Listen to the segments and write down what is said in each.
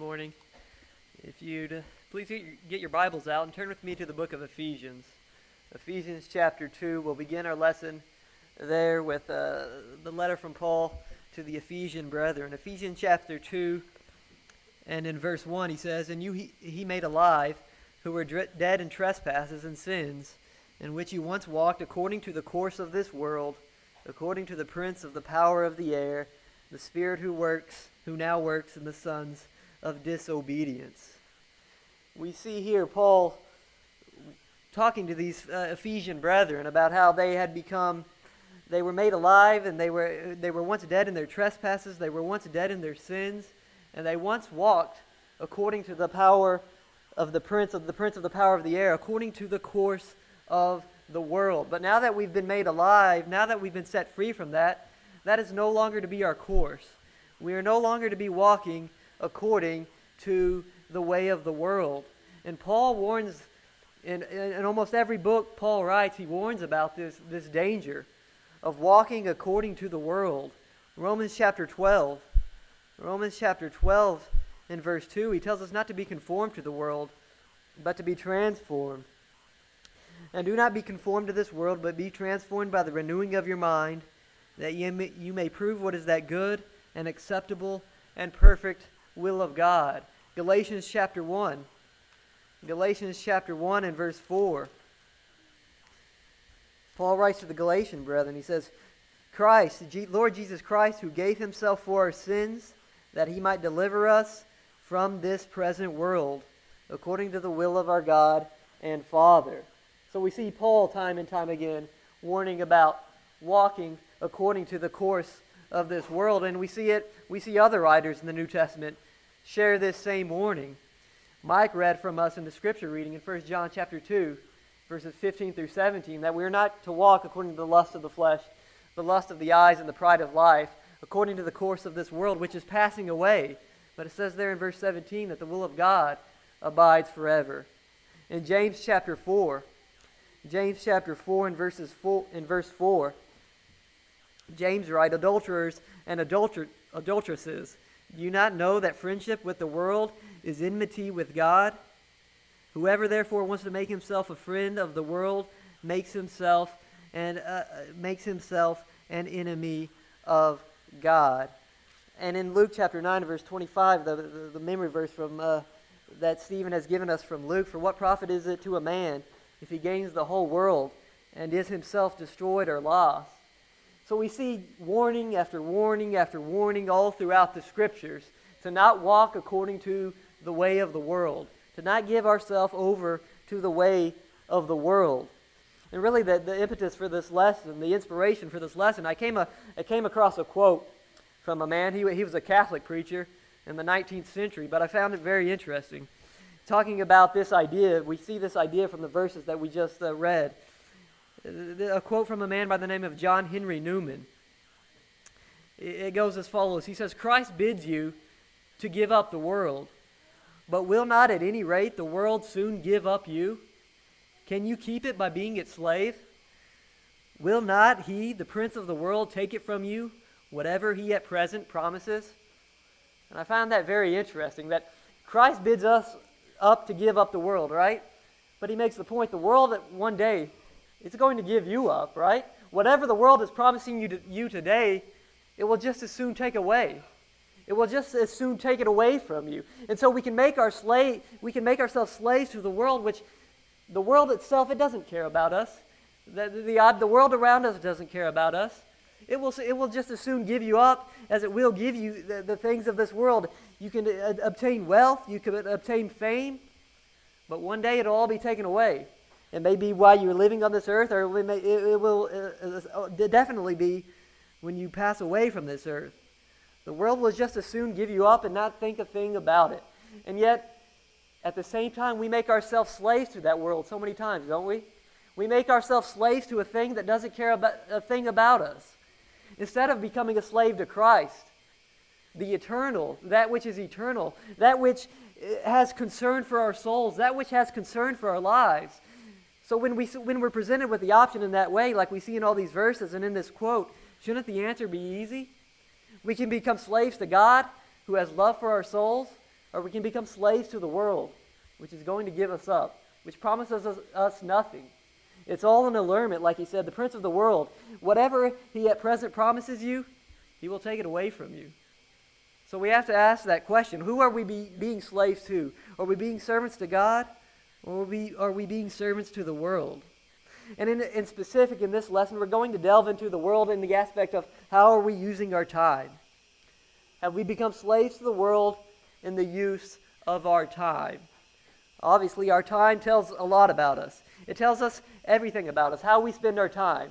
morning. If you'd please get your Bibles out and turn with me to the book of Ephesians. Ephesians chapter 2. We'll begin our lesson there with the letter from Paul to the Ephesian brethren. Ephesians chapter 2, and in verse 1 he says, "And you he made alive, who were dead in trespasses and sins, in which you once walked according to the course of this world, according to the prince of the power of the air, the spirit who now works in the sons of disobedience." We see here Paul talking to these Ephesian brethren about how they were made alive, and they were once dead in their trespasses, they were once dead in their sins, and they once walked according to the power of the prince of the power of the air, according to the course of the world. But now that we've been made alive, now that we've been set free from that, that is no longer to be our course. We are no longer to be walking according to the way of the world. And Paul warns, in almost every book Paul writes, he warns about this danger of walking according to the world. Romans chapter 12 in verse 2, he tells us not to be conformed to the world, but to be transformed. "And do not be conformed to this world, but be transformed by the renewing of your mind, that you may prove what is that good and acceptable and perfect will of God." Galatians chapter 1 and verse 4. Paul writes to the Galatian brethren, he says, Lord Jesus Christ, who gave himself for our sins, that he might deliver us from this present world, according to the will of our God and Father. So we see Paul time and time again warning about walking according to the course of this world, and we see other writers in the New Testament share this same warning. Mike read from us in the scripture reading in 1 John chapter 2, verses 15 through 17, that we are not to walk according to the lust of the flesh, the lust of the eyes, and the pride of life, according to the course of this world, which is passing away. But it says there in verse 17 that the will of God abides forever. In James chapter 4 in verse 4, James writes, "Adulterers and adulteresses, do you not know that friendship with the world is enmity with God? Whoever therefore wants to make himself a friend of the world makes himself an enemy of God." And in Luke chapter 9, verse 25, the memory verse from that Stephen has given us from Luke, "For what profit is it to a man if he gains the whole world and is himself destroyed or lost?" So we see warning after warning after warning all throughout the Scriptures to not walk according to the way of the world, to not give ourselves over to the way of the world. And really the impetus for this lesson, the inspiration for this lesson, I came across a quote from a man. He was a Catholic preacher in the 19th century, but I found it very interesting. Talking about this idea, we see this idea from the verses that we just read. A quote from a man by the name of John Henry Newman. It goes as follows. He says, "Christ bids you to give up the world, but will not at any rate the world soon give up you? Can you keep it by being its slave? Will not he, the prince of the world, take it from you, whatever he at present promises?" And I found that very interesting, that Christ bids us up to give up the world, right? But he makes the point, the world at one day, it's going to give you up, right? Whatever the world is promising you today, it will just as soon take away. It will just as soon take it away from you. And so we can make ourselves slaves to the world, which the world itself, it doesn't care about us. The world around us doesn't care about us. It will just as soon give you up as it will give you the things of this world. You can obtain wealth, you can obtain fame, but one day it'll all be taken away. It may be while you're living on this earth, or it will definitely be when you pass away from this earth. The world will just as soon give you up and not think a thing about it. And yet, at the same time, we make ourselves slaves to that world so many times, don't we? We make ourselves slaves to a thing that doesn't care about a thing about us. Instead of becoming a slave to Christ, the eternal, that which is eternal, that which has concern for our souls, that which has concern for our lives. So when we're presented with the option in that way, like we see in all these verses and in this quote, shouldn't the answer be easy? We can become slaves to God, who has love for our souls, or we can become slaves to the world, which is going to give us up, which promises us nothing. It's all an allurement, like he said, the prince of the world. Whatever he at present promises you, he will take it away from you. So we have to ask that question. Who are we being slaves to? Are we being servants to God? Or are we being servants to the world? And in specific, in this lesson, we're going to delve into the world in the aspect of how are we using our time? Have we become slaves to the world in the use of our time? Obviously, our time tells a lot about us. It tells us everything about us, how we spend our time.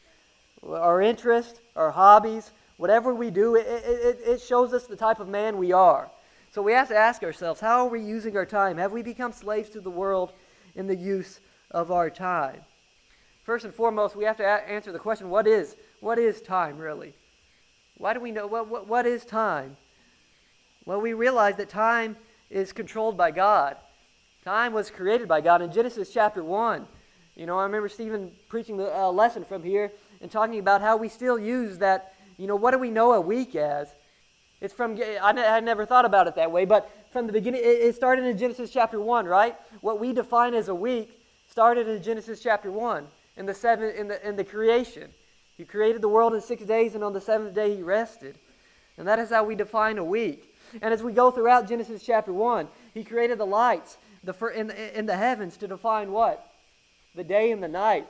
Our interests, our hobbies, whatever we do, it shows us the type of man we are. So we have to ask ourselves, how are we using our time? Have we become slaves to the world in the use of our time? First and foremost, we have to answer the question, what is time really? Why do we know, what is time? Well, we realize that time is controlled by God. Time was created by God. In Genesis chapter 1, I remember Stephen preaching the lesson from here and talking about how we still use that, what do we know a week as? It's from, I never thought about it that way, but from the beginning, it started in Genesis chapter 1, right? What we define as a week started in Genesis chapter 1, in the creation. He created the world in 6 days, and on the seventh day he rested. And that is how we define a week. And as we go throughout Genesis chapter 1, he created the lights in the heavens to define what? The day and the night.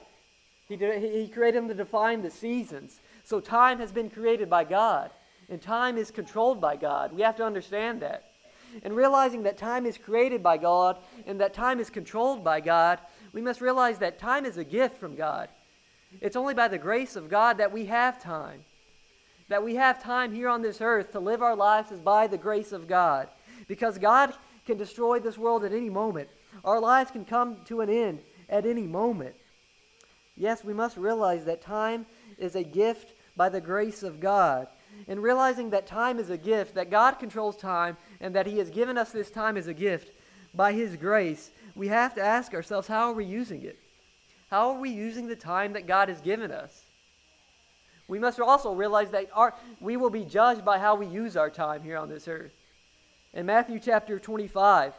He created them to define the seasons. So time has been created by God, and time is controlled by God. We have to understand that. And realizing that time is created by God and that time is controlled by God, we must realize that time is a gift from God. It's only by the grace of God that we have time. That we have time here on this earth to live our lives is by the grace of God. Because God can destroy this world at any moment. Our lives can come to an end at any moment. Yes, we must realize that time is a gift by the grace of God. And realizing that time is a gift, that God controls time, and that he has given us this time as a gift by his grace, we have to ask ourselves, how are we using it? How are we using the time that God has given us? We must also realize that we will be judged by how we use our time here on this earth. In Matthew chapter 25,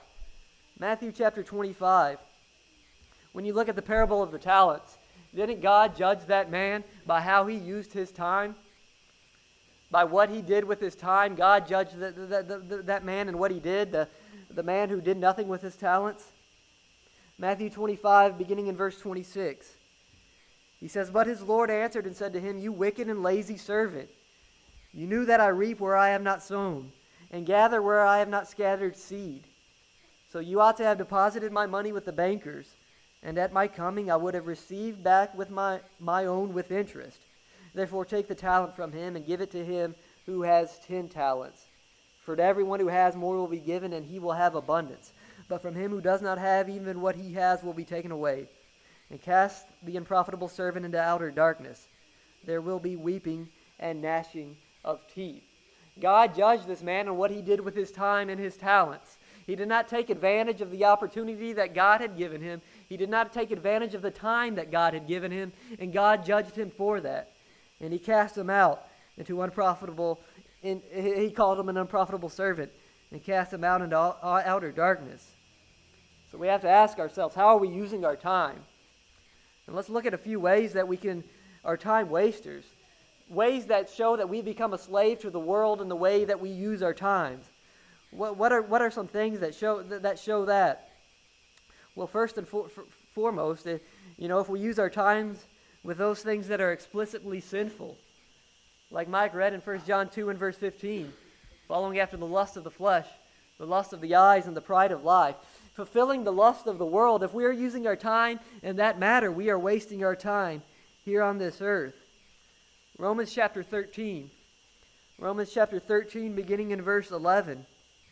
when you look at the parable of the talents, didn't God judge that man by how he used his time? By what he did with his time, God judged that man and what he did, the man who did nothing with his talents. Matthew 25, beginning in verse 26. He says, "But his Lord answered and said to him, 'You wicked and lazy servant, you knew that I reap where I have not sown, and gather where I have not scattered seed. So you ought to have deposited my money with the bankers, and at my coming I would have received back with my own with interest. Therefore take the talent from him and give it to him who has 10 talents. For to everyone who has more will be given, and he will have abundance. But from him who does not have, even what he has will be taken away. And cast the unprofitable servant into outer darkness. There will be weeping and gnashing of teeth.'" God judged this man on what he did with his time and his talents. He did not take advantage of the opportunity that God had given him. He did not take advantage of the time that God had given him, and God judged him for that. And he cast him out into he called him an unprofitable servant, and cast him out into outer darkness. So we have to ask ourselves, how are we using our time? And let's look at a few ways that are time wasters. Ways that show that we become a slave to the world in the way that we use our times. What are some things that show that? Well, first and foremost, if we use our times with those things that are explicitly sinful, like Mike read in 1 John 2 and verse 15, following after the lust of the flesh, the lust of the eyes, and the pride of life, fulfilling the lust of the world. If we are using our time in that matter, we are wasting our time here on this earth. Romans chapter 13, beginning in verse 11.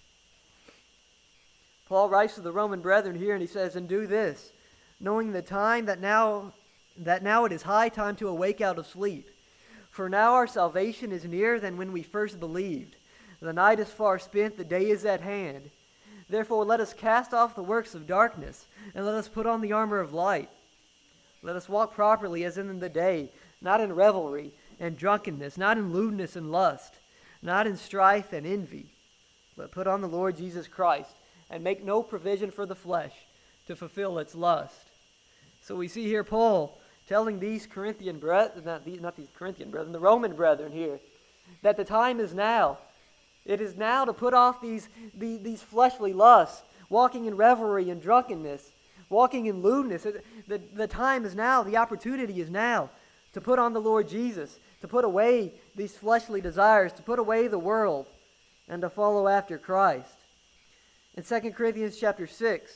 Paul writes to the Roman brethren here, and he says, "And do this, knowing the time that now it is high time to awake out of sleep. For now our salvation is nearer than when we first believed. The night is far spent, the day is at hand. Therefore let us cast off the works of darkness, and let us put on the armor of light. Let us walk properly as in the day, not in revelry and drunkenness, not in lewdness and lust, not in strife and envy. but put on the Lord Jesus Christ, and make no provision for the flesh to fulfill its lust. So we see here Paul telling these Corinthian brethren, not these Corinthian brethren, the Roman brethren here, that the time is now. It is now to put off these fleshly lusts, walking in revelry and drunkenness, walking in lewdness. The time is now, the opportunity is now to put on the Lord Jesus, to put away these fleshly desires, to put away the world, and to follow after Christ. In 2 Corinthians chapter 6,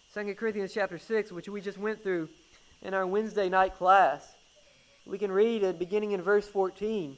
which we just went through in our Wednesday night class, we can read it beginning in verse 14.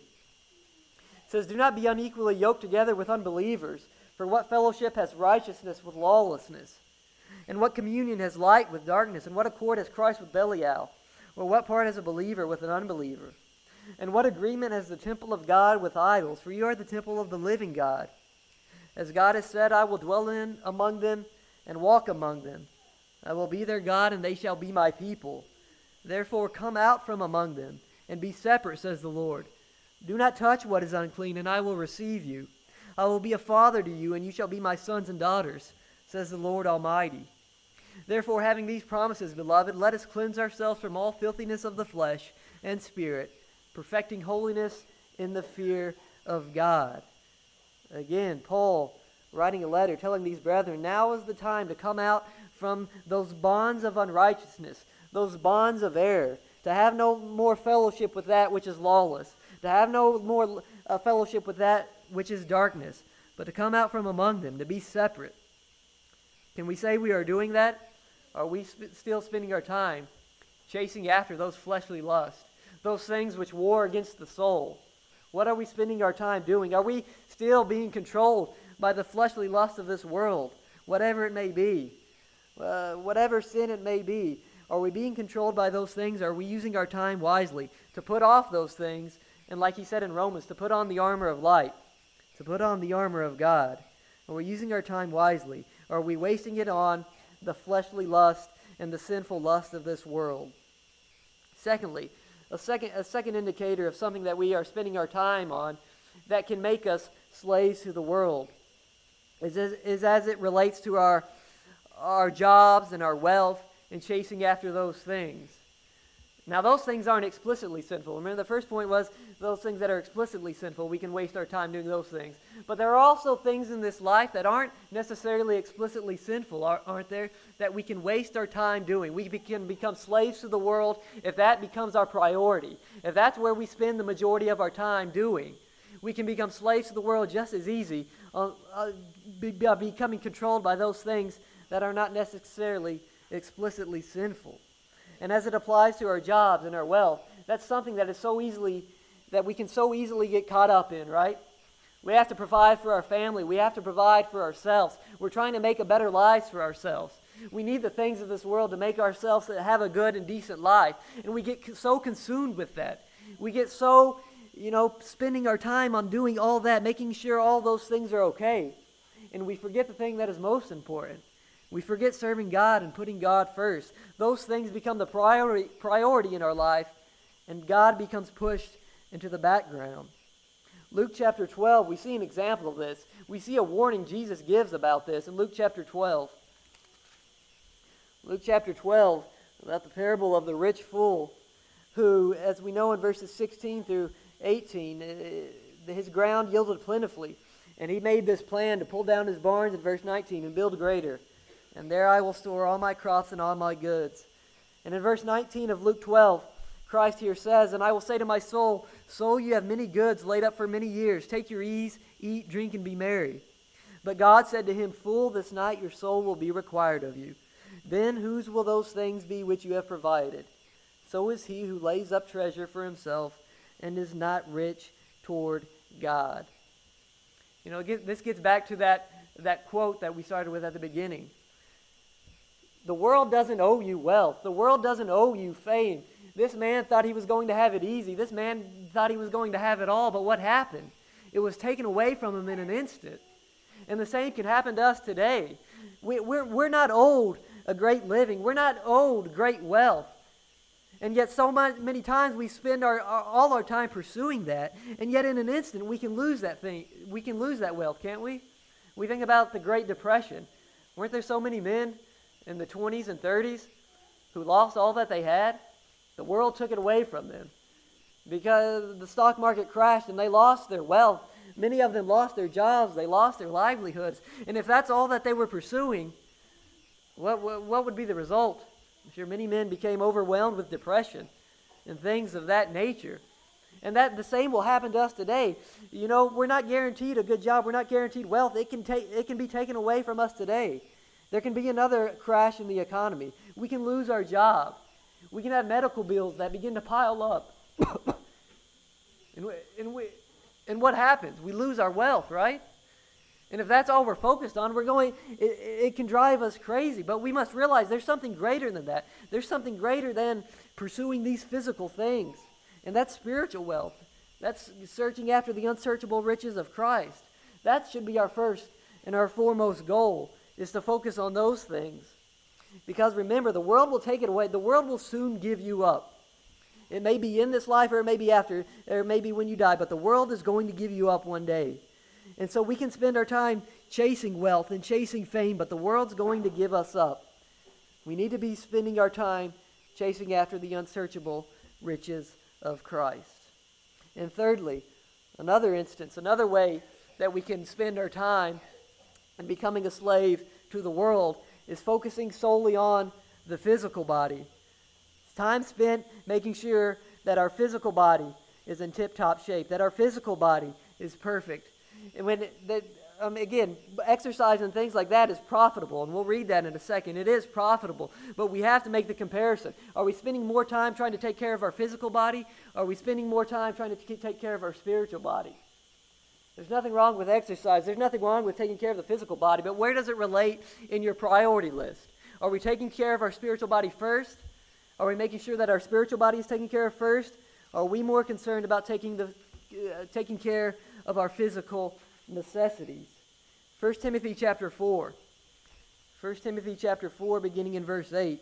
It says, "Do not be unequally yoked together with unbelievers, for what fellowship has righteousness with lawlessness? And what communion has light with darkness? And what accord has Christ with Belial? Or what part has a believer with an unbeliever? And what agreement has the temple of God with idols? For you are the temple of the living God. As God has said, I will dwell among them and walk among them. I will be their God, and they shall be my people. Therefore come out from among them, and be separate, says the Lord. Do not touch what is unclean, and I will receive you. I will be a father to you, and you shall be my sons and daughters, says the Lord Almighty. Therefore, having these promises, beloved, let us cleanse ourselves from all filthiness of the flesh and spirit, perfecting holiness in the fear of God." Again, Paul writing a letter telling these brethren, now is the time to come out from those bonds of unrighteousness, those bonds of error, to have no more fellowship with that which is lawless, to have no more fellowship with that which is darkness, but to come out from among them, to be separate. Can we say we are doing that? Are we still spending our time chasing after those fleshly lusts, those things which war against the soul? What are we spending our time doing? Are we still being controlled by the fleshly lust of this world, whatever it may be, whatever sin it may be? Are we being controlled by those things? Are we using our time wisely to put off those things? And like he said in Romans, to put on the armor of light, to put on the armor of God. Are we using our time wisely? Or are we wasting it on the fleshly lust and the sinful lust of this world? Secondly, a second indicator of something that we are spending our time on that can make us slaves to the world is as it relates to our jobs and our wealth and chasing after those things. Now, those things aren't explicitly sinful. Remember, the first point was those things that are explicitly sinful, we can waste our time doing those things. But there are also things in this life that aren't necessarily explicitly sinful, aren't there, that we can waste our time doing. We can become slaves to the world if that becomes our priority. If that's where we spend the majority of our time doing, we can become slaves to the world just as easy, becoming controlled by those things that are not necessarily explicitly sinful. And as it applies to our jobs and our wealth, that's something that we can so easily get caught up in, right? We have to provide for our family. We have to provide for ourselves. We're trying to make a better life for ourselves. We need the things of this world to make ourselves have a good and decent life. And we get so consumed with that. We get so, spending our time on doing all that, making sure all those things are okay. And we forget the thing that is most important. We forget serving God and putting God first. Those things become the priority in our life, and God becomes pushed into the background. Luke chapter 12, we see an example of this. We see a warning Jesus gives about this in Luke chapter 12. Luke chapter 12, about the parable of the rich fool, who, as we know in verses 16 through 18, his ground yielded plentifully. And he made this plan to pull down his barns in verse 19 and build greater. And there I will store all my crops and all my goods. And in verse 19 of Luke 12, Christ here says, and I will say to my soul, soul, you have many goods laid up for many years. Take your ease, eat, drink, and be merry. But God said to him, fool, this night your soul will be required of you. Then whose will those things be which you have provided? So is he who lays up treasure for himself and is not rich toward God. This gets back to that quote that we started with at the beginning. The world doesn't owe you wealth. The world doesn't owe you fame. This man thought he was going to have it easy. This man thought he was going to have it all, but what happened? It was taken away from him in an instant. And the same can happen to us today. We're not owed a great living. We're not owed great wealth. And yet so many times we spend all our time pursuing that, and yet in an instant we can lose that thing. We can lose that wealth, can't we? We think about the Great Depression. Weren't there so many men in the 20s and 30s who lost all that they had? The world took it away from them because the stock market crashed and they lost their wealth. Many of them lost their jobs. They lost their livelihoods. And if that's all that they were pursuing, what would be the result? I'm sure many men became overwhelmed with depression and things of that nature. And that the same will happen to us today. You know, we're not guaranteed a good job. We're not guaranteed wealth. It can be taken away from us today. There can be another crash in the economy. We can lose our job. We can have medical bills that begin to pile up. And what happens? We lose our wealth, right? And if that's all we're focused on, it can drive us crazy. But we must realize there's something greater than that. There's something greater than pursuing these physical things. And that's spiritual wealth. That's searching after the unsearchable riches of Christ. That should be our first and our foremost goal, is to focus on those things. Because remember, the world will take it away. The world will soon give you up. It may be in this life, or it may be after, or it may be when you die, but the world is going to give you up one day. And so we can spend our time chasing wealth and chasing fame, but the world's going to give us up. We need to be spending our time chasing after the unsearchable riches of Christ. And thirdly, another instance, another way that we can spend our time in becoming a slave to the world is focusing solely on the physical body. It's time spent making sure that our physical body is in tip-top shape, that our physical body is perfect. And again, exercise and things like that is profitable, and we'll read that in a second. It is profitable, but we have to make the comparison. Are we spending more time trying to take care of our physical body? Or are we spending more time trying to take care of our spiritual body? There's nothing wrong with exercise. There's nothing wrong with taking care of the physical body, but where does it relate in your priority list? Are we taking care of our spiritual body first? Are we making sure that our spiritual body is taken care of first? Or are we more concerned about taking care of our physical necessities? 1 Timothy chapter 4. 1 Timothy chapter 4, beginning in verse 8.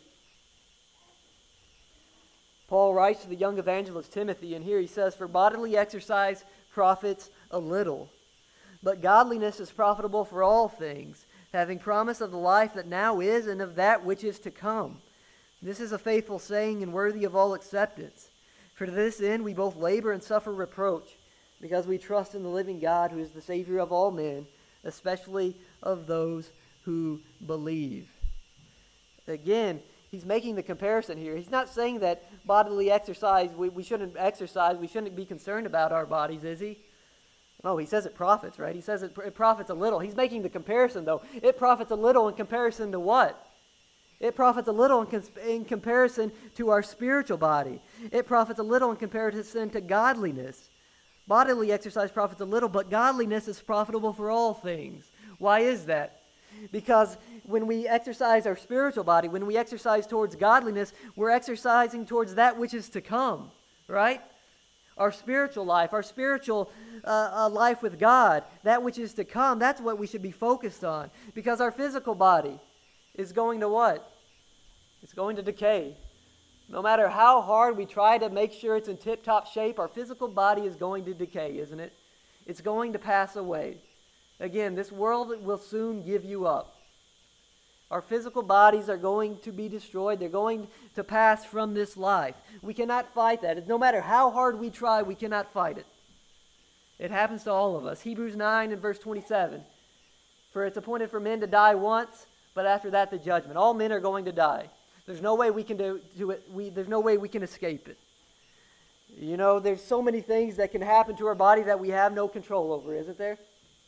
Paul writes to the young evangelist Timothy, and here he says, "For bodily exercise profits a little, but godliness is profitable for all things, having promise of the life that now is and of that which is to come. This is a faithful saying and worthy of all acceptance. For to this end we both labor and suffer reproach, because we trust in the living God, who is the Savior of all men, especially of those who believe." Again, he's making the comparison here. He's not saying that bodily exercise, we shouldn't exercise, we shouldn't be concerned about our bodies, is he? No, he says it profits, right? He says it profits a little. He's making the comparison, though. It profits a little in comparison to what? It profits a little in comparison to our spiritual body. It profits a little in comparison to godliness. Bodily exercise profits a little, but godliness is profitable for all things. Why is that? Because when we exercise our spiritual body, when we exercise towards godliness, we're exercising towards that which is to come, right? Our spiritual life, our spiritual life with God, that which is to come, that's what we should be focused on. Because our physical body is going to what? It's going to decay. No matter how hard we try to make sure it's in tip-top shape, our physical body is going to decay, isn't it? It's going to pass away. Again, this world will soon give you up. Our physical bodies are going to be destroyed. They're going to pass from this life. We cannot fight that. No matter how hard we try, we cannot fight it. It happens to all of us. Hebrews 9 and verse 27. "For it's appointed for men to die once, but after that the judgment." All men are going to die. There's no way we can do it. There's no way we can escape it. You know, there's so many things that can happen to our body that we have no control over, isn't there?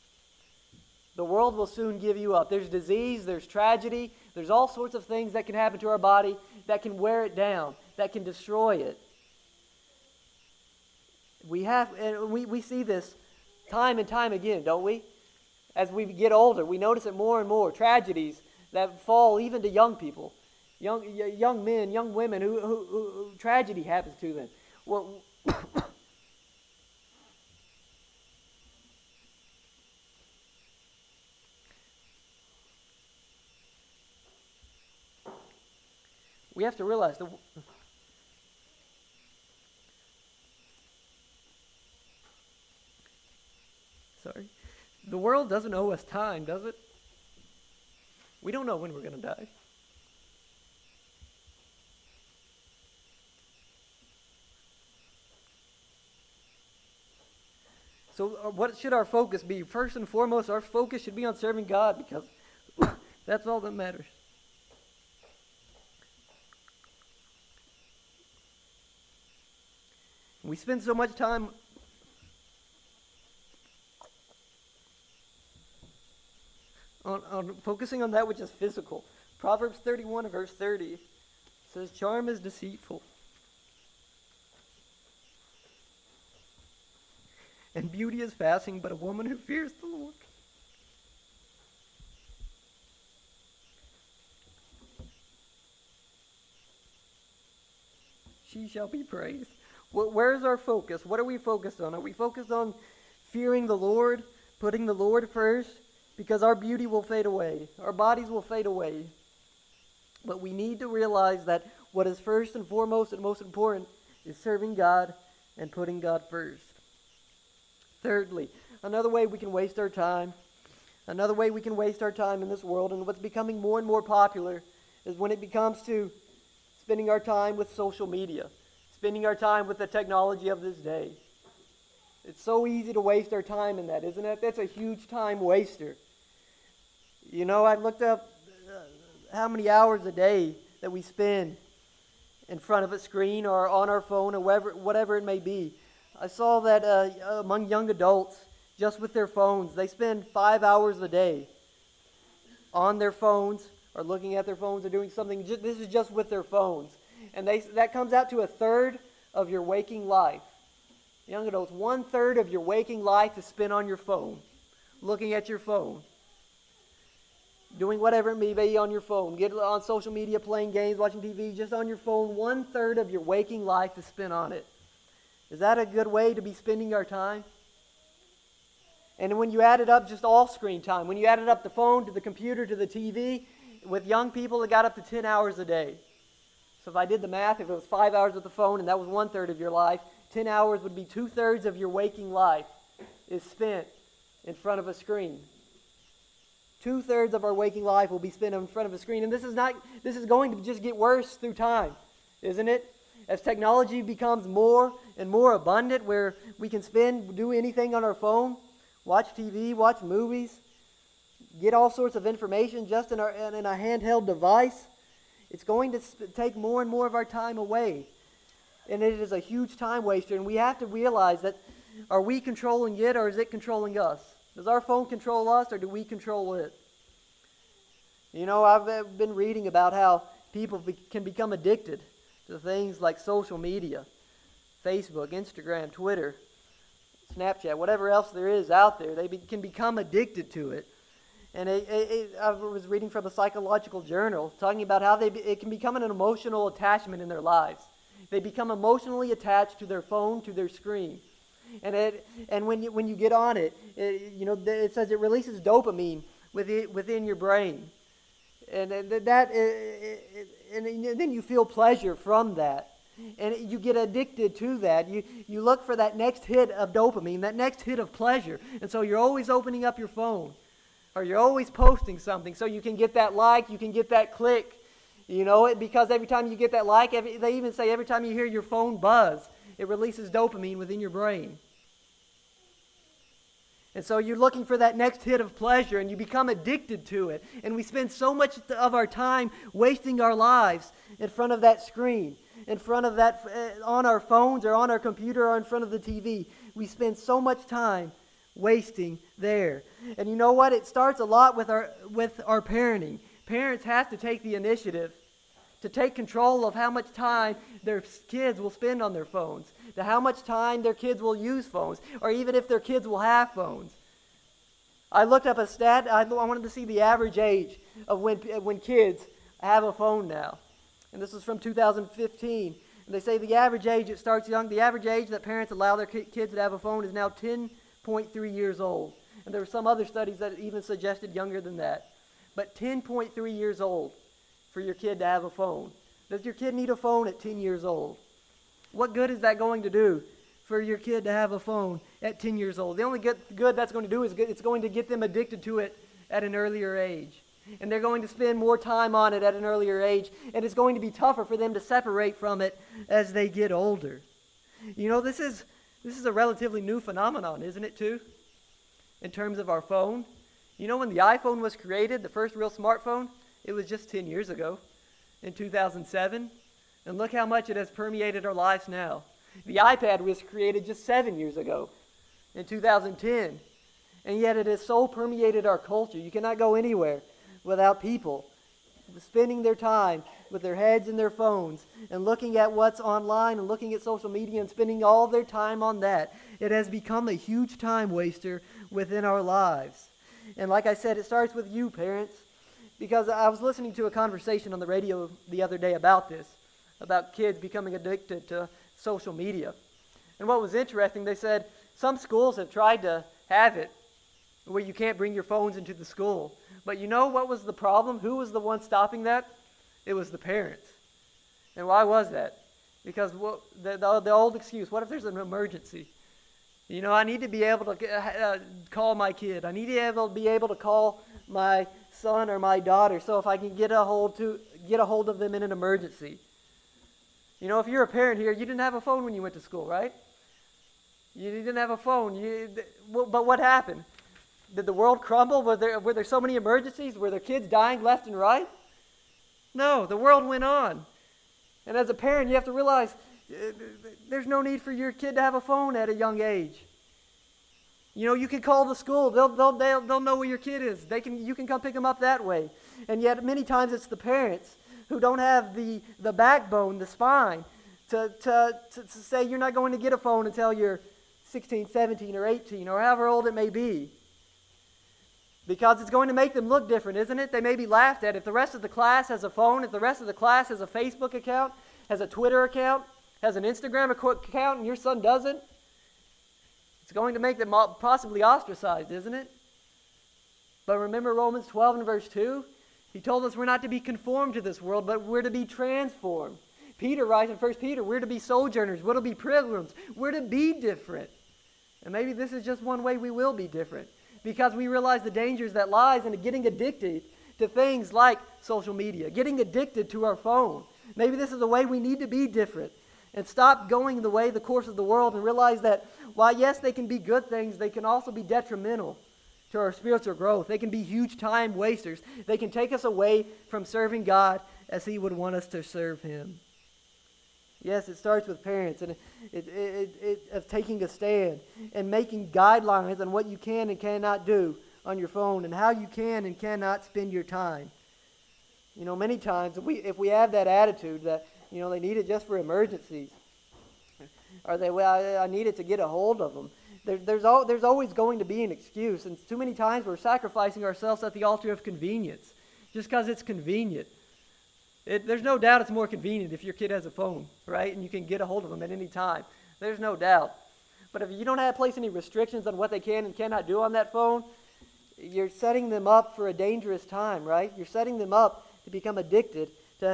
The world will soon give you up. There's disease, there's tragedy, there's all sorts of things that can happen to our body that can wear it down, that can destroy it. We see this time and time again, don't we? As we get older, we notice it more and more. Tragedies that fall even to young people. Young men, young women who tragedy happens to them. Well, we have to realize The world doesn't owe us time, does it? We don't know when we're going to die. So what should our focus be? First and foremost, our focus should be on serving God, because that's all that matters. We spend so much time on focusing on that which is physical. Proverbs 31 verse 30 says, "Charm is deceitful, and beauty is passing, but a woman who fears the Lord." She shall be praised. Where's our focus? What are we focused on? Are we focused on fearing the Lord, putting the Lord first? Because our beauty will fade away. Our bodies will fade away. But we need to realize that what is first and foremost and most important is serving God and putting God first. Thirdly, another way we can waste our time in this world, and what's becoming more and more popular, is when it becomes to spending our time with social media, spending our time with the technology of this day. It's so easy to waste our time in that, isn't it? That's a huge time waster. You know, I looked up how many hours a day that we spend in front of a screen or on our phone or whatever it may be. I saw that among young adults, just with their phones, they spend 5 hours a day on their phones or looking at their phones or doing something. This is just with their phones. And that comes out to a third of your waking life. Young adults, 1/3 of your waking life is spent on your phone, looking at your phone, doing whatever it may be on your phone. Get on social media, playing games, watching TV, just on your phone. 1/3 of your waking life is spent on it. Is that a good way to be spending our time? And when you add it up, just all screen time, when you added up the phone to the computer to the TV, with young people, it got up to 10 hours a day. So if I did the math, if it was 5 hours with the phone and that was 1/3 of your life, 10 hours would be 2/3 of your waking life is spent in front of a screen. 2/3 of our waking life will be spent in front of a screen. And this is going to just get worse through time, isn't it? As technology becomes more and more abundant, where we can do anything on our phone, watch TV, watch movies, get all sorts of information just in a handheld device, it's going to take more and more of our time away. And it is a huge time waster. And we have to realize that, are we controlling it or is it controlling us? Does our phone control us or do we control it? You know, I've been reading about how people can become addicted to things like social media, Facebook, Instagram, Twitter, Snapchat, whatever else there is out there. They can become addicted to it. And I was reading from a psychological journal talking about how it can become an emotional attachment in their lives. They become emotionally attached to their phone, to their screen. And when you get on it, it says it releases dopamine within your brain. And then you feel pleasure from that. And you get addicted to that. You look for that next hit of dopamine, that next hit of pleasure. And so you're always opening up your phone. Or you're always posting something so you can get that like, you can get that click. You know, because every time you get that like, they even say every time you hear your phone buzz, it releases dopamine within your brain. And so you're looking for that next hit of pleasure, and you become addicted to it. And we spend so much of our time wasting our lives in front of that screen, in front of that, on our phones or on our computer or in front of the TV. We spend so much time wasting there. And you know what? It starts a lot with our parenting. Parents have to take the initiative to take control of how much time their kids will spend on their phones, to how much time their kids will use phones, or even if their kids will have phones. I looked up a stat. I wanted to see the average age of when kids have a phone now. And this is from 2015. And they say the average age, it starts young. The average age that parents allow their kids to have a phone is now 10.3 years old. And there were some other studies that even suggested younger than that. But 10.3 years old for your kid to have a phone. Does your kid need a phone at 10 years old? What good is that going to do for your kid to have a phone at 10 years old. The only good that's going to do is it's going to get them addicted to it at an earlier age. And they're going to spend more time on it at an earlier age. And it's going to be tougher for them to separate from it as they get older. You know, this is a relatively new phenomenon, isn't it, too? In terms of our phone. You know, when the iPhone was created, the first real smartphone, it was just 10 years ago, in 2007. And look how much it has permeated our lives now. The iPad was created just 7 years ago, in 2010. And yet it has so permeated our culture. You cannot go anywhere without people spending their time with their heads in their phones and looking at what's online and looking at social media and spending all their time on that. It has become a huge time waster within our lives. And like I said, it starts with you, parents, because I was listening to a conversation on the radio the other day about this, about kids becoming addicted to social media. And what was interesting, they said some schools have tried to have it where you can't bring your phones into the school. But you know what was the problem? Who was the one stopping that? It was the parents. And why was that? Because the old excuse, what if there's an emergency? You know, I need to be able to call my kid. I need to be able to call my son or my daughter so if I can get a hold of them in an emergency. You know, if you're a parent here, you didn't have a phone when you went to school, right? You didn't have a phone. But what happened? Did the world crumble? Were there so many emergencies? Were there kids dying left and right? No, the world went on. And as a parent, you have to realize there's no need for your kid to have a phone at a young age. You know, you can call the school. They'll know where your kid is. You can come pick them up that way. And yet many times it's the parents who don't have the backbone, the spine, to say you're not going to get a phone until you're 16, 17, or 18, or however old it may be. Because it's going to make them look different, isn't it? They may be laughed at. If the rest of the class has a phone, if the rest of the class has a Facebook account, has a Twitter account, has an Instagram account, and your son doesn't, it's going to make them possibly ostracized, isn't it? But remember Romans 12 and verse 2? He told us we're not to be conformed to this world, but we're to be transformed. Peter writes in 1 Peter, we're to be sojourners, we're to be pilgrims, we're to be different. And maybe this is just one way we will be different. Because we realize the dangers that lies in getting addicted to things like social media, getting addicted to our phone. Maybe this is a way we need to be different and stop going the course of the world and realize that while yes, they can be good things, they can also be detrimental to our spiritual growth. They can be huge time wasters. They can take us away from serving God as He would want us to serve Him. Yes, it starts with parents and of taking a stand and making guidelines on what you can and cannot do on your phone and how you can and cannot spend your time. You know, many times if we have that attitude that, you know, they need it just for emergencies, or I need it to get a hold of them. There's always going to be an excuse, and too many times we're sacrificing ourselves at the altar of convenience just because it's convenient. There's no doubt it's more convenient if your kid has a phone, right? And you can get a hold of them at any time. There's no doubt. But if you don't place any restrictions on what they can and cannot do on that phone, you're setting them up for a dangerous time, right? You're setting them up to become addicted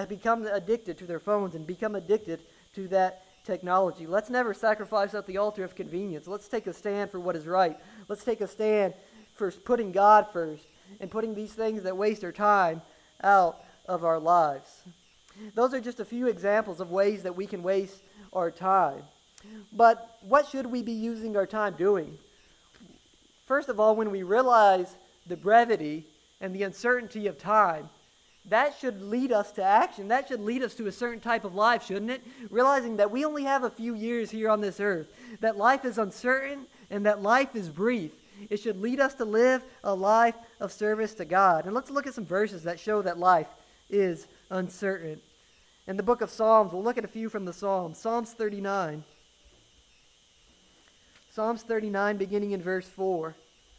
to their phones and become addicted to that technology. Let's never sacrifice at the altar of convenience. Let's take a stand for what is right. Let's take a stand for putting God first and putting these things that waste our time out of our lives. Those are just a few examples of ways that we can waste our time. But what should we be using our time doing? First of all, when we realize the brevity and the uncertainty of time, that should lead us to action. That should lead us to a certain type of life, shouldn't it? Realizing that we only have a few years here on this earth, that life is uncertain and that life is brief. It should lead us to live a life of service to God. And let's look at some verses that show that life is uncertain. In the book of Psalms, we'll look at a few from the Psalms. Psalms 39. Psalms 39, beginning in verse 4.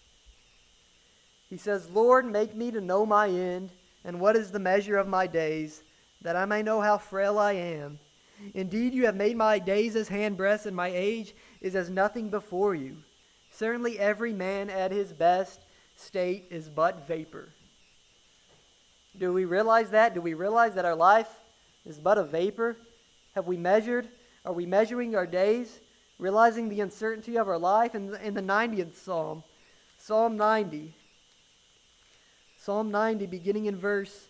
He says, Lord, make me to know my end, and what is the measure of my days, that I may know how frail I am. Indeed, you have made my days as handbreadths, and my age is as nothing before you. Certainly every man at his best state is but vapor. Do we realize that? Do we realize that our life is but a vapor? Have we measured? Are we measuring our days realizing the uncertainty of our life. In the 90th Psalm, Psalm 90, beginning in verse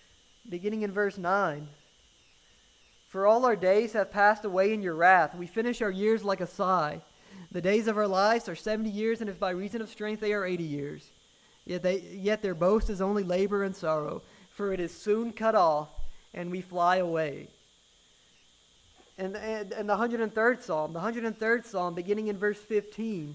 9. For all our days have passed away in your wrath. We finish our years like a sigh. The days of our lives are 70 years, and if by reason of strength they are 80 years. Yet their boast is only labor and sorrow, for it is soon cut off, and we fly away. And the 103rd Psalm, beginning in verse 15.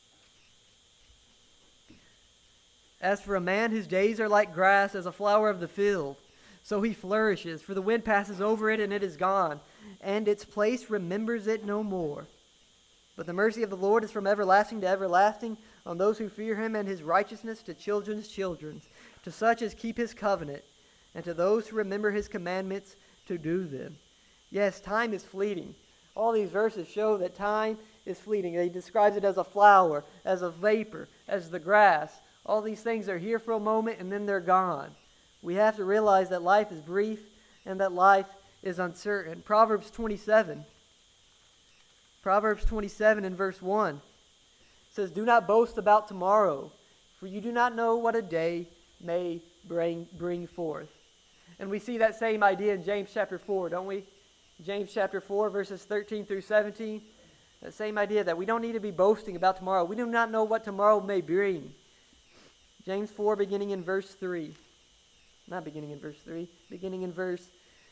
As for a man whose days are like grass, as a flower of the field, so he flourishes, for the wind passes over it, and it is gone, and its place remembers it no more. But the mercy of the Lord is from everlasting to everlasting on those who fear him, and his righteousness to children's children, to such as keep his covenant, and to those who remember his commandments to do them. Yes, time is fleeting. All these verses show that time is fleeting. He describes it as a flower, as a vapor, as the grass. All these things are here for a moment and then they're gone. We have to realize that life is brief and that life is uncertain. Proverbs 27 in verse 1 says, "Do not boast about tomorrow, for you do not know what a day may bring forth." And we see that same idea in James chapter 4, don't we? James chapter 4, verses 13 through 17. That same idea that we don't need to be boasting about tomorrow. We do not know what tomorrow may bring. James 4, beginning in verse 3. Not beginning in verse 3. Beginning in verse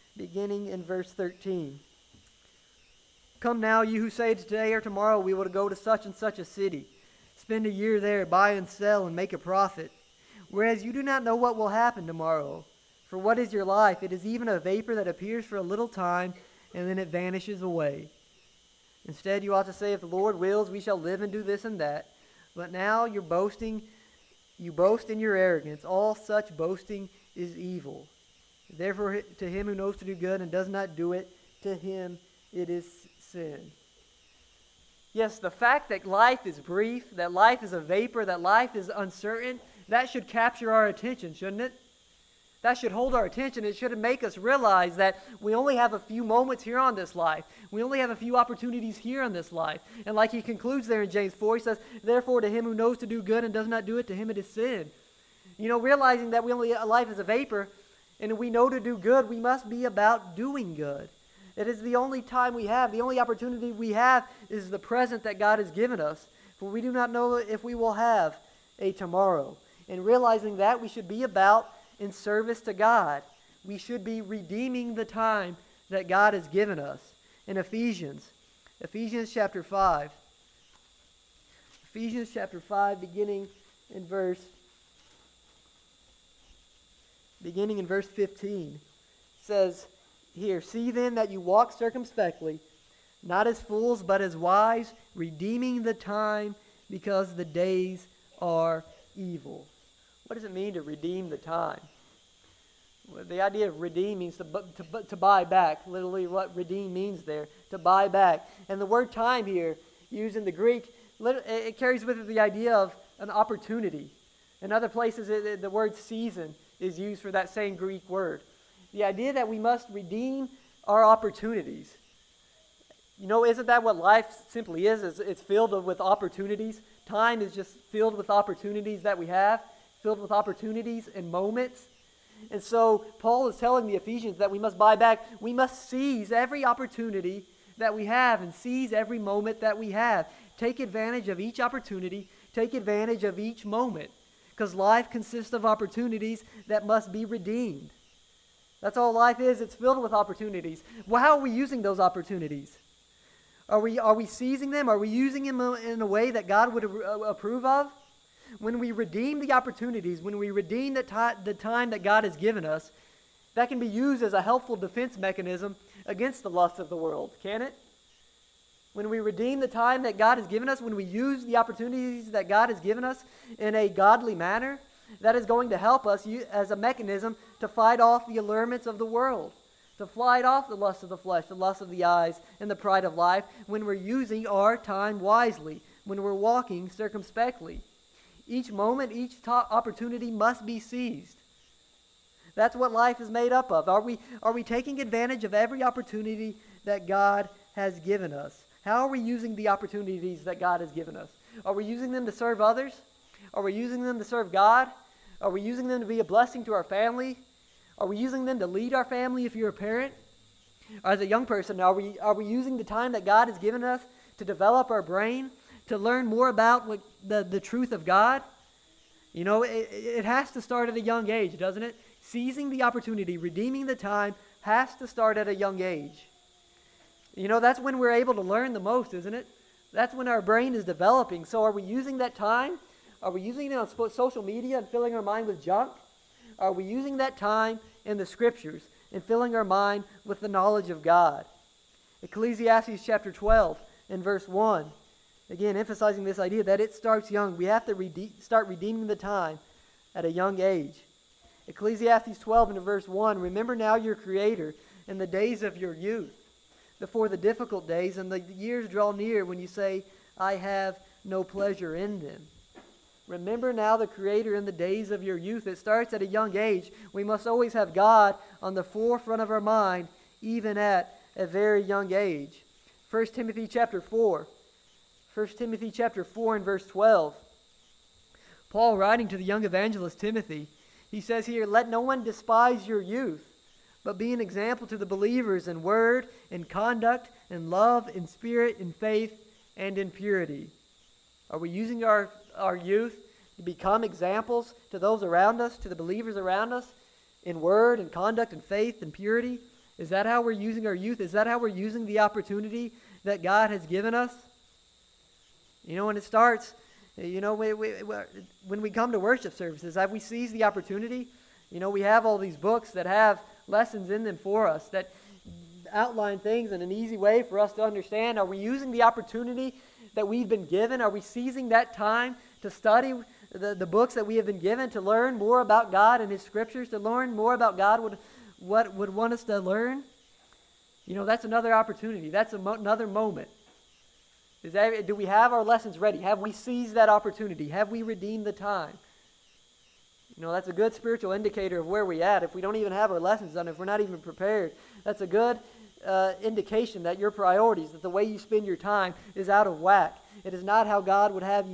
13. "Come now, you who say today or tomorrow we will go to such and such a city. Spend a year there, buy and sell, and make a profit. Whereas you do not know what will happen tomorrow. For what is your life? It is even a vapor that appears for a little time, and then it vanishes away. Instead, you ought to say, if the Lord wills, we shall live and do this and that. But now you boast in your arrogance. All such boasting is evil. Therefore, to him who knows to do good and does not do it, to him it is sin." Yes, the fact that life is brief, that life is a vapor, that life is uncertain, that should capture our attention, shouldn't it? That should hold our attention. It should make us realize that we only have a few moments here on this life. We only have a few opportunities here on this life. And like he concludes there in James 4, he says, "Therefore to him who knows to do good and does not do it, to him it is sin." Realizing that life is a vapor, and we know to do good, we must be about doing good. It is the only time we have, the only opportunity we have is the present that God has given us. For we do not know if we will have a tomorrow. And realizing that, we should be about in service to God. We should be redeeming the time that God has given us. In Ephesians chapter 5. Ephesians chapter 5, beginning in verse 15, says here, "See then that you walk circumspectly, not as fools, but as wise, redeeming the time, because the days are evil." What does it mean to redeem the time? Well, the idea of redeem means to buy back. Literally what redeem means there, to buy back. And the word time here, used in the Greek, it carries with it the idea of an opportunity. In other places, the word season is used for that same Greek word. The idea that we must redeem our opportunities. Isn't that what life simply is? It's filled with opportunities. Time is just filled with opportunities that we have, filled with opportunities and moments. And so Paul is telling the Ephesians that we must buy back. We must seize every opportunity that we have and seize every moment that we have. Take advantage of each opportunity. Take advantage of each moment. Because life consists of opportunities that must be redeemed. That's all life is. It's filled with opportunities. Well, how are we using those opportunities? Are we seizing them? Are we using them in a way that God would approve of? When we redeem the opportunities, when we redeem the time that God has given us, that can be used as a helpful defense mechanism against the lust of the world, can it? When we redeem the time that God has given us, when we use the opportunities that God has given us in a godly manner, that is going to help us as a mechanism to fight off the allurements of the world, to fight off the lust of the flesh, the lust of the eyes, and the pride of life, when we're using our time wisely, when we're walking circumspectly. Each moment, each opportunity must be seized. That's what life is made up of. Are we taking advantage of every opportunity that God has given us? How are we using the opportunities that God has given us? Are we using them to serve others? Are we using them to serve God? Are we using them to be a blessing to our family? Are we using them to lead our family if you're a parent? Or as a young person, are we using the time that God has given us to develop our brain, to learn more about the truth of God? You know, it has to start at a young age, doesn't it? Seizing the opportunity, redeeming the time, has to start at a young age. You know, that's when we're able to learn the most, isn't it? That's when our brain is developing. So are we using that time? Are we using it on social media and filling our mind with junk? Are we using that time in the Scriptures and filling our mind with the knowledge of God? Ecclesiastes chapter 12 and verse 1, again emphasizing this idea that it starts young. We have to start redeeming the time at a young age. Ecclesiastes 12 and verse 1, remember now your Creator in the days of your youth, before the difficult days and the years draw near when you say, I have no pleasure in them. Remember now the Creator in the days of your youth. It starts at a young age. We must always have God on the forefront of our mind, even at a very young age. 1 Timothy chapter 4. 1 Timothy chapter 4 and verse 12. Paul writing to the young evangelist Timothy, he says here, let no one despise your youth, but be an example to the believers in word, in conduct, in love, in spirit, in faith, and in purity. Are we using our youth to become examples to those around us, to the believers around us, in word, in conduct, in faith, and purity? Is that how we're using our youth? Is that how we're using the opportunity that God has given us? You know, when it starts, you know, when we come to worship services, have we seized the opportunity? You know, we have all these books that have lessons in them for us that outline things in an easy way for us to understand. Are we using the opportunity that we've been given? Are we seizing that time to study the books that we have been given, to learn more about God and His Scriptures, to learn more about God, what would want us to learn? You know, that's another opportunity. That's another moment. Do we have our lessons ready? Have we seized that opportunity? Have we redeemed the time? You know, that's a good spiritual indicator of where we're at. If we don't even have our lessons done, if we're not even prepared, that's a good indication that your priorities, that the way you spend your time is out of whack. It is not how God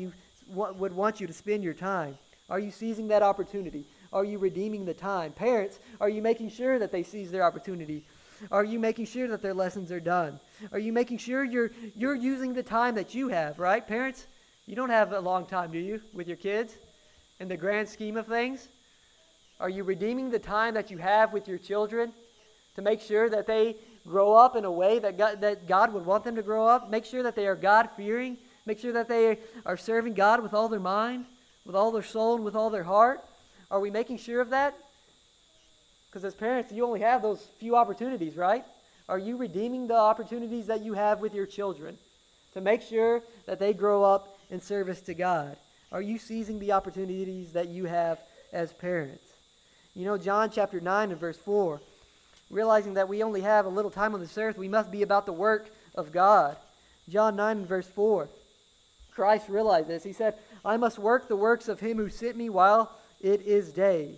would want you to spend your time. Are you seizing that opportunity? Are you redeeming the time? Parents, are you making sure that they seize their opportunity? Are you making sure that their lessons are done? Are you making sure you're using the time that you have, right? Parents, you don't have a long time, do you, with your kids? In the grand scheme of things? Are you redeeming the time that you have with your children to make sure that they grow up in a way that God would want them to grow up? Make sure that they are God-fearing. Make sure that they are serving God with all their mind, with all their soul, and with all their heart. Are we making sure of that? Because as parents, you only have those few opportunities, right? Are you redeeming the opportunities that you have with your children to make sure that they grow up in service to God? Are you seizing the opportunities that you have as parents? You know, John chapter 9 and verse 4, realizing that we only have a little time on this earth, we must be about the work of God. John 9 and verse 4, Christ realized this. He said, I must work the works of Him who sent me while it is day.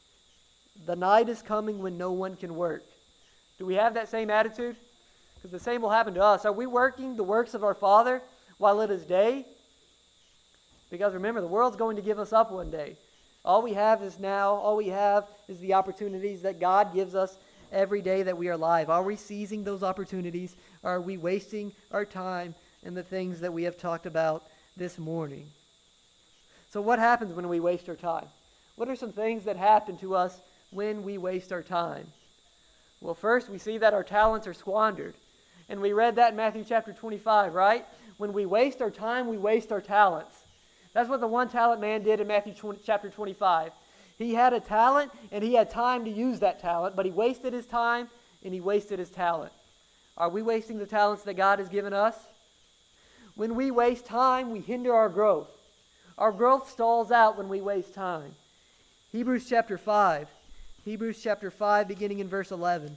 The night is coming when no one can work. Do we have that same attitude? Because the same will happen to us. Are we working the works of our Father while it is day? Because remember, the world's going to give us up one day. All we have is now. All we have is the opportunities that God gives us every day that we are alive. Are we seizing those opportunities? Or are we wasting our time in the things that we have talked about this morning? So what happens when we waste our time? What are some things that happen to us when we waste our time? Well, first, we see that our talents are squandered. And we read that in Matthew chapter 25, right? When we waste our time, we waste our talents. That's what the one-talent man did in Matthew chapter 25. He had a talent, and he had time to use that talent, but he wasted his time, and he wasted his talent. Are we wasting the talents that God has given us? When we waste time, we hinder our growth. Our growth stalls out when we waste time. Hebrews chapter 5, beginning in verse 11.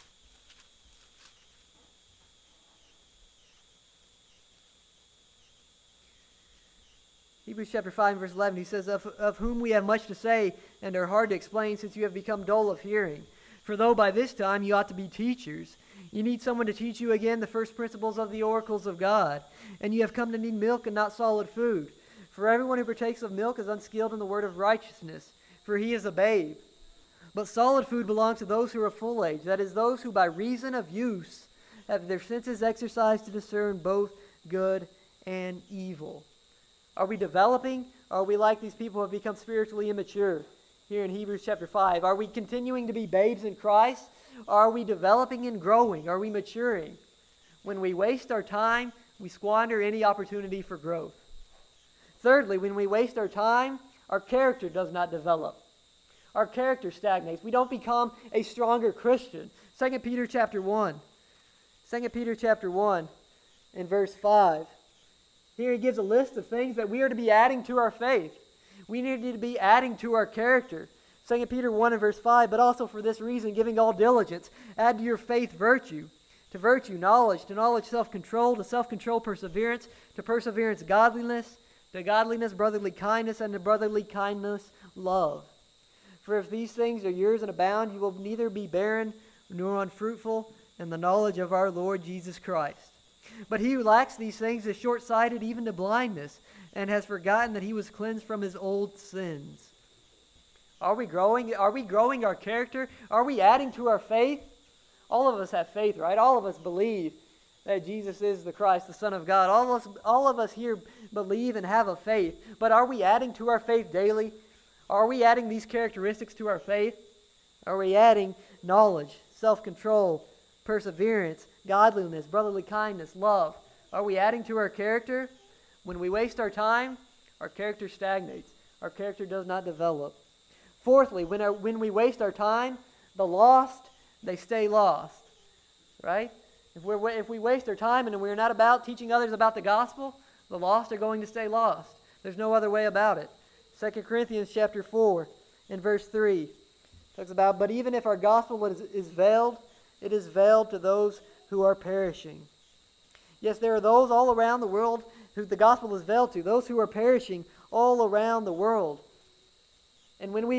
Hebrews chapter 5, verse 11, he says, of whom we have much to say and are hard to explain, since you have become dull of hearing. For though by this time you ought to be teachers, you need someone to teach you again the first principles of the oracles of God. And you have come to need milk and not solid food. For everyone who partakes of milk is unskilled in the word of righteousness, for he is a babe. But solid food belongs to those who are full age, that is, those who by reason of use have their senses exercised to discern both good and evil. Are we developing? Or are we like these people who have become spiritually immature? Here in Hebrews chapter 5. Are we continuing to be babes in Christ? Or are we developing and growing? Are we maturing? When we waste our time, we squander any opportunity for growth. Thirdly, when we waste our time, our character does not develop. Our character stagnates. We don't become a stronger Christian. 2 Peter chapter 1. 2 Peter chapter 1 in verse 5. Here he gives a list of things that we are to be adding to our faith. We need to be adding to our character. 2 Peter 1 and verse 5, but also for this reason, giving all diligence, add to your faith virtue, to virtue knowledge, to knowledge self-control, to self-control perseverance, to perseverance godliness, to godliness brotherly kindness, and to brotherly kindness love. For if these things are yours and abound, you will neither be barren nor unfruitful in the knowledge of our Lord Jesus Christ. But he who lacks these things is short-sighted even to blindness, and has forgotten that he was cleansed from his old sins. Are we growing? Are we growing our character? Are we adding to our faith? All of us have faith, right? All of us believe that Jesus is the Christ, the Son of God. All of us here believe and have a faith. But are we adding to our faith daily? Are we adding these characteristics to our faith? Are we adding knowledge, self-control, perseverance, godliness, brotherly kindness, love? Are we adding to our character? When we waste our time, our character stagnates. Our character does not develop. Fourthly, when we waste our time, the lost, they stay lost. Right? If we waste our time and we're not about teaching others about the gospel, the lost are going to stay lost. There's no other way about it. 2 Corinthians chapter 4 and verse 3 talks about, but even if our gospel is veiled, it is veiled to those who are perishing. Yes, there are those all around the world who the gospel is veiled to, those who are perishing all around the world. And when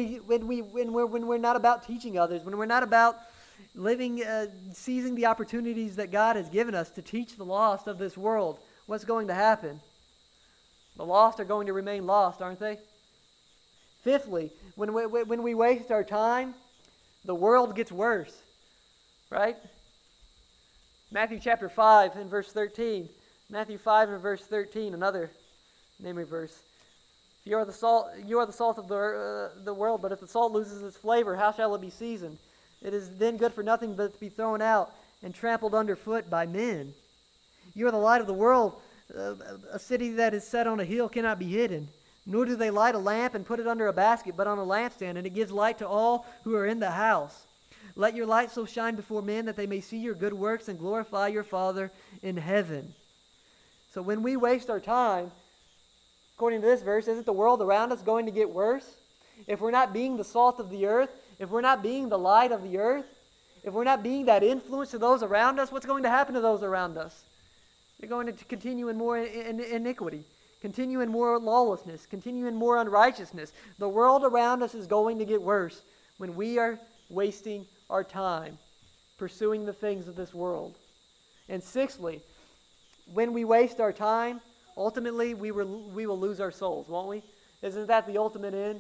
we're not about teaching others, when we're not about living, seizing the opportunities that God has given us to teach the lost of this world, what's going to happen? The lost are going to remain lost, aren't they? Fifthly, when we waste our time, the world gets worse, right? Matthew chapter 5 and verse 13. Matthew 5 and verse 13, another memory verse. You are the salt of the world, but if the salt loses its flavor, how shall it be seasoned? It is then good for nothing but to be thrown out and trampled underfoot by men. You are the light of the world. A city that is set on a hill cannot be hidden. Nor do they light a lamp and put it under a basket, but on a lampstand, and it gives light to all who are in the house. Let your light so shine before men that they may see your good works and glorify your Father in heaven. So when we waste our time, according to this verse, isn't the world around us going to get worse? If we're not being the salt of the earth, if we're not being the light of the earth, if we're not being that influence to those around us, what's going to happen to those around us? They're going to continue in more iniquity, continue in more lawlessness, continue in more unrighteousness. The world around us is going to get worse when we are wasting our time pursuing the things of this world. And sixthly, when we waste our time, ultimately we will lose our souls, won't we? Isn't that the ultimate end?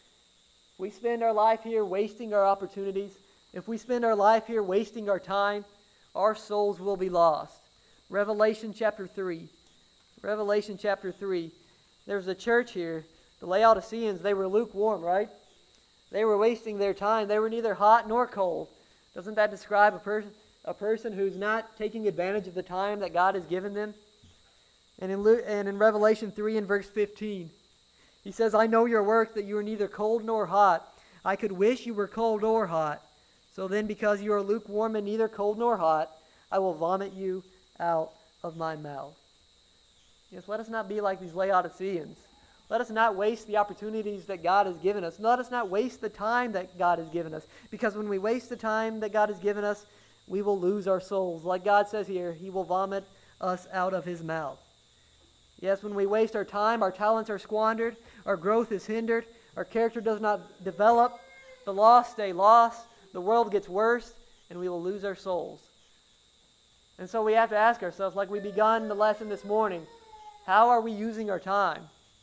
We spend our life here wasting our opportunities. If we spend our life here wasting our time, our souls will be lost. Revelation chapter 3. Revelation chapter 3. There was a church here. The Laodiceans, they were lukewarm, right? They were wasting their time. They were neither hot nor cold. Doesn't that describe a person who's not taking advantage of the time that God has given them? And in Revelation 3 and verse 15, he says, I know your work, that you are neither cold nor hot. I could wish you were cold or hot. So then, because you are lukewarm and neither cold nor hot, I will vomit you out of my mouth. Yes, let us not be like these Laodiceans. Let us not waste the opportunities that God has given us. Let us not waste the time that God has given us. Because when we waste the time that God has given us, we will lose our souls. Like God says here, He will vomit us out of His mouth. Yes, when we waste our time, our talents are squandered, our growth is hindered, our character does not develop, the lost stay lost, the world gets worse, and we will lose our souls. And so we have to ask ourselves, like we begun the lesson this morning, how are we using our time?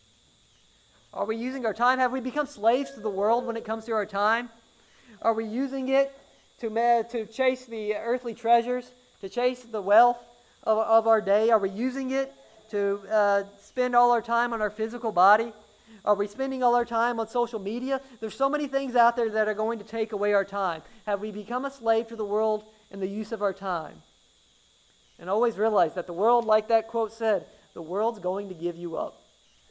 Are we using our time? Have we become slaves to the world when it comes to our time? Are we using it to chase the earthly treasures, to chase the wealth of our day? Are we using it to spend all our time on our physical body? Are we spending all our time on social media? There's so many things out there that are going to take away our time. Have we become a slave to the world in the use of our time? And always realize that the world, like that quote said, the world's going to give you up.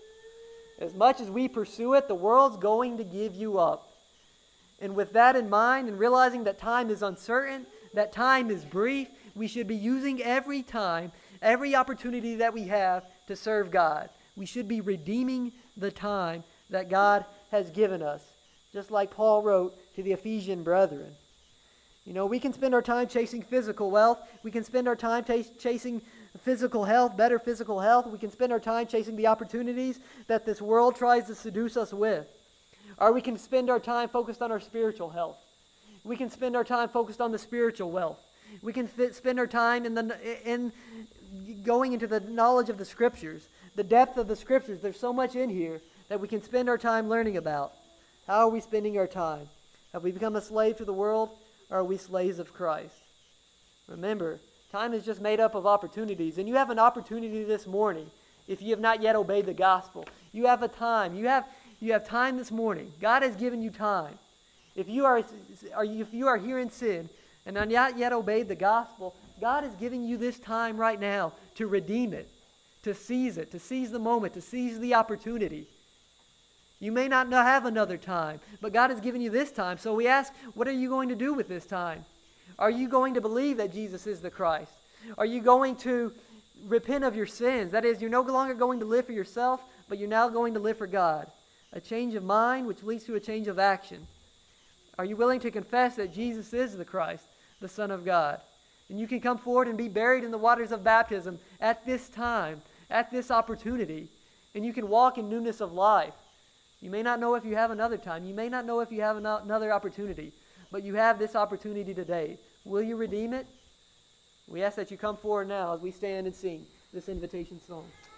As much as we pursue it, the world's going to give you up. And with that in mind, and realizing that time is uncertain, that time is brief, we should be using every time, every opportunity that we have to serve God. We should be redeeming the time that God has given us, just like Paul wrote to the Ephesian brethren. You know, we can spend our time chasing physical wealth. We can spend our time chasing physical health, better physical health. We can spend our time chasing the opportunities that this world tries to seduce us with. Or we can spend our time focused on our spiritual health. We can spend our time focused on the spiritual wealth. We can spend our time in going into the knowledge of the Scriptures, the depth of the Scriptures. There's so much in here that we can spend our time learning about. How are we spending our time? Have we become a slave to the world, or are we slaves of Christ? Remember, time is just made up of opportunities, and you have an opportunity this morning if you have not yet obeyed the gospel. You have a time. You have time this morning. God has given you time. If you are here in sin and have not yet obeyed the gospel, God is giving you this time right now to redeem it, to seize the moment, to seize the opportunity. You may not have another time, but God has given you this time. So we ask, what are you going to do with this time? Are you going to believe that Jesus is the Christ? Are you going to repent of your sins? That is, you're no longer going to live for yourself, but you're now going to live for God. A change of mind which leads to a change of action. Are you willing to confess that Jesus is the Christ, the Son of God? And you can come forward and be buried in the waters of baptism at this time, at this opportunity. And you can walk in newness of life. You may not know if you have another time. You may not know if you have another opportunity. But you have this opportunity today. Will you redeem it? We ask that you come forward now as we stand and sing this invitation song.